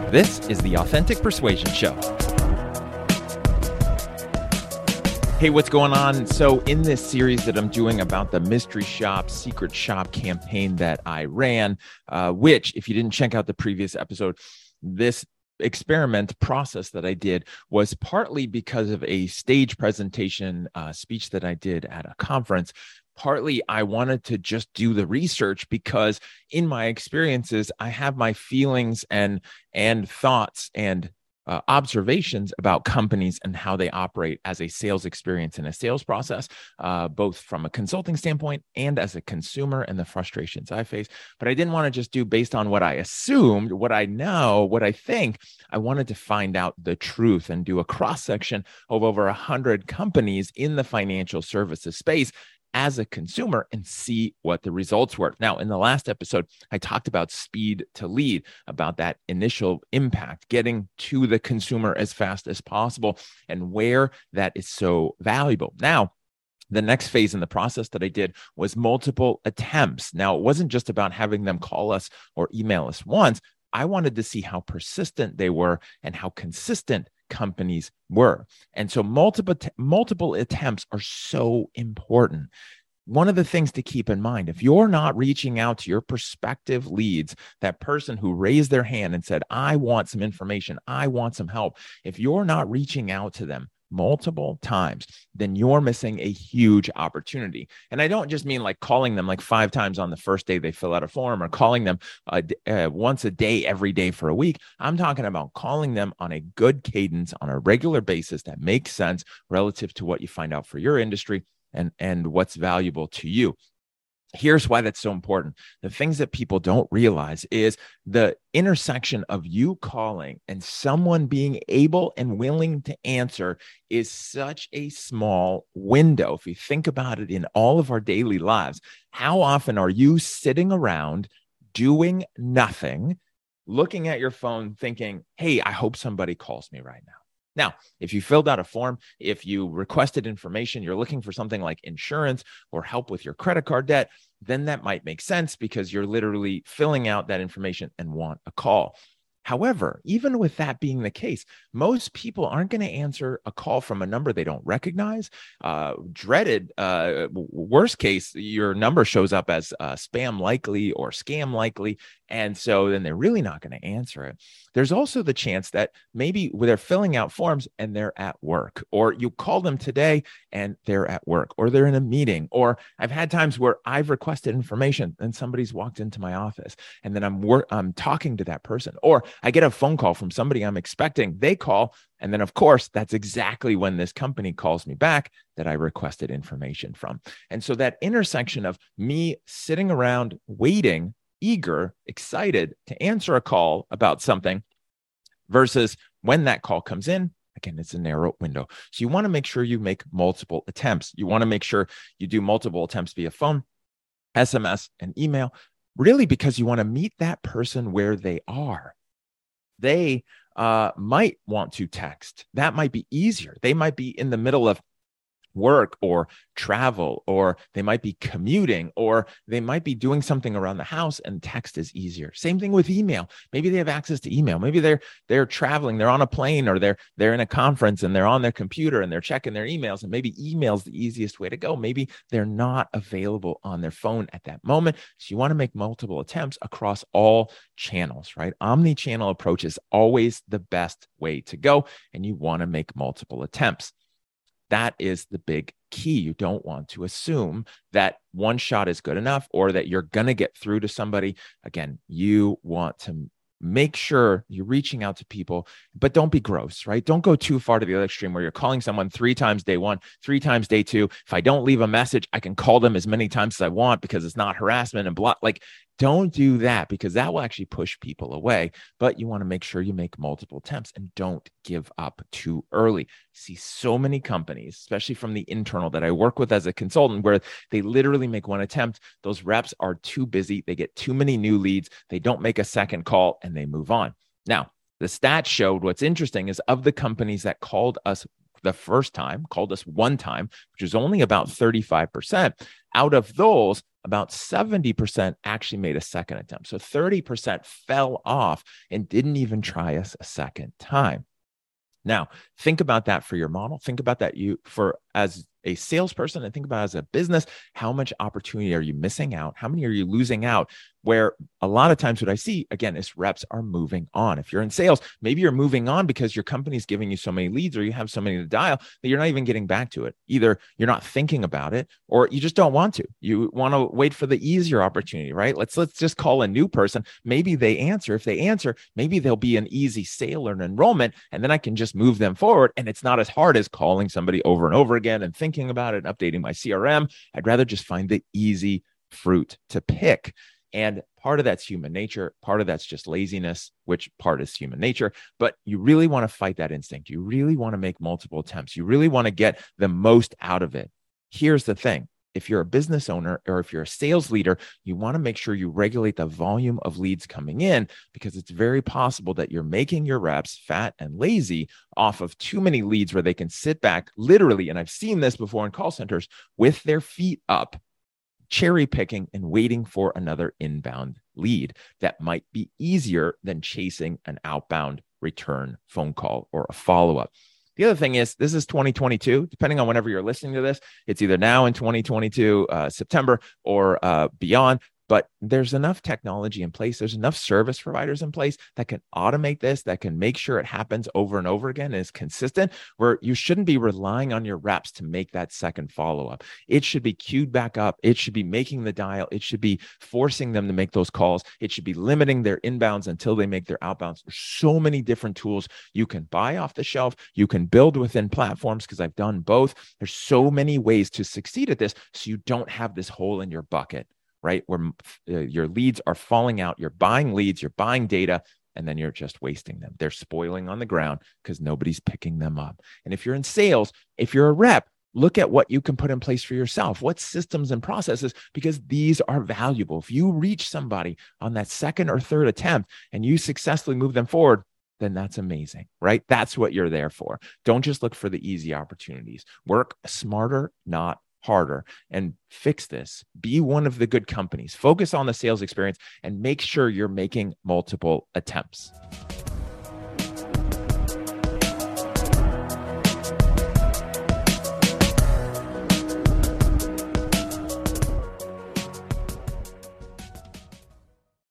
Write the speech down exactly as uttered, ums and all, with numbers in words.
This is the Authentic Persuasion Show. Hey, what's going on? So in this series that I'm doing about the mystery shop, secret shop campaign that I ran, uh, which if you didn't check out the previous episode, this experiment process that I did was partly because of a stage presentation uh, speech that I did at a conference. Partly, I wanted to just do the research because in my experiences, I have my feelings and and thoughts and uh, observations about companies and how they operate as a sales experience and a sales process, uh, both from a consulting standpoint and as a consumer and the frustrations I face. But I didn't want to just do based on what I assumed, what I know, what I think. I wanted to find out the truth and do a cross-section of over one hundred companies in the financial services space as a consumer and see what the results were. Now, in the last episode, I talked about speed to lead, about that initial impact, getting to the consumer as fast as possible and where that is so valuable. Now, the next phase in the process that I did was multiple attempts. Now, it wasn't just about having them call us or email us once. I wanted to see how persistent they were and how consistent companies were. And so multiple multiple attempts are so important. One of the things to keep in mind, if you're not reaching out to your prospective leads, that person who raised their hand and said, I want some information, I want some help, if you're not reaching out to them multiple times, then you're missing a huge opportunity. And I don't just mean like calling them like five times on the first day they fill out a form or calling them uh, uh, once a day, every day for a week. I'm talking about calling them on a good cadence on a regular basis that makes sense relative to what you find out for your industry and, and what's valuable to you. Here's why that's so important. The things that people don't realize is the intersection of you calling and someone being able and willing to answer is such a small window. If you think about it in all of our daily lives, how often are you sitting around doing nothing, looking at your phone thinking, hey, I hope somebody calls me right now? Now, if you filled out a form, if you requested information, you're looking for something like insurance or help with your credit card debt, then that might make sense because you're literally filling out that information and want a call. However, even with that being the case, most people aren't going to answer a call from a number they don't recognize. Uh, dreaded, uh, worst case, your number shows up as uh, spam likely or scam likely. And so then they're really not going to answer it. There's also the chance that maybe they're filling out forms and they're at work, or you call them today and they're at work, or they're in a meeting. Or I've had times where I've requested information and somebody's walked into my office and then I'm wor- I'm talking to that person, or I get a phone call from somebody I'm expecting. They call. And then, of course, that's exactly when this company calls me back that I requested information from. And so that intersection of me sitting around waiting, eager, excited to answer a call about something versus when that call comes in, again, it's a narrow window. So you want to make sure you make multiple attempts. You want to make sure you do multiple attempts via phone, S M S, and email, really because you want to meet that person where they are. They uh, might want to text. That might be easier. They might be in the middle of work or travel, or they might be commuting, or they might be doing something around the house and text is easier. Same thing with email. Maybe they have access to email. Maybe they're they're traveling, they're on a plane, or they're they're in a conference and they're on their computer and they're checking their emails, and maybe email's the easiest way to go. Maybe they're not available on their phone at that moment. So you want to make multiple attempts across all channels, right? Omni-channel approach is always the best way to go, and you want to make multiple attempts. That is the big key. You don't want to assume that one shot is good enough or that you're going to get through to somebody. Again, you want to make sure you're reaching out to people, but don't be gross, right? Don't go too far to the other extreme where you're calling someone three times day one, three times day two. If I don't leave a message, I can call them as many times as I want because it's not harassment and blah. Like, don't do that because that will actually push people away. But you want to make sure you make multiple attempts and don't give up too early. I see so many companies, especially from the internal that I work with as a consultant, where they literally make one attempt. Those reps are too busy. They get too many new leads. They don't make a second call and they move on. Now, the stats showed what's interesting is of the companies that called us the first time, called us one time, which is only about thirty-five percent, Out of those, about seventy percent actually made a second attempt. So thirty percent fell off and didn't even try us a second time. Now, think about that for your model. Think about that you for as a salesperson, and think about as a business, how much opportunity are you missing out? How many are you losing out? Where a lot of times what I see, again, is reps are moving on. If you're in sales, maybe you're moving on because your company's giving you so many leads or you have so many to dial that you're not even getting back to it. Either you're not thinking about it or you just don't want to. You want to wait for the easier opportunity, right? Let's let's just call a new person. Maybe they answer. If they answer, maybe they'll be an easy sale or an enrollment, and then I can just move them forward. And it's not as hard as calling somebody over and over again and thinking about it and updating my C R M. I'd rather just find the easy fruit to pick. And part of that's human nature. Part of that's just laziness, which part is human nature. But you really want to fight that instinct. You really want to make multiple attempts. You really want to get the most out of it. Here's the thing. If you're a business owner or if you're a sales leader, you want to make sure you regulate the volume of leads coming in, because it's very possible that you're making your reps fat and lazy off of too many leads where they can sit back literally, and I've seen this before in call centers, with their feet up, cherry picking and waiting for another inbound lead that might be easier than chasing an outbound return phone call or a follow-up. The other thing is, this is twenty twenty-two, depending on whenever you're listening to this, it's either now in twenty twenty-two, uh, September or uh, beyond. But there's enough technology in place. There's enough service providers in place that can automate this, that can make sure it happens over and over again and is consistent, where you shouldn't be relying on your reps to make that second follow-up. It should be queued back up. It should be making the dial. It should be forcing them to make those calls. It should be limiting their inbounds until they make their outbounds. There's so many different tools you can buy off the shelf. You can build within platforms, because I've done both. There's so many ways to succeed at this, so you don't have this hole in your bucket, right? Where uh, your leads are falling out, you're buying leads, you're buying data, and then you're just wasting them. They're spoiling on the ground because nobody's picking them up. And if you're in sales, if you're a rep, look at what you can put in place for yourself. What systems and processes, because these are valuable. If you reach somebody on that second or third attempt and you successfully move them forward, then that's amazing, right? That's what you're there for. Don't just look for the easy opportunities. Work smarter, not harder, and fix this. Be one of the good companies. Focus on the sales experience and make sure you're making multiple attempts.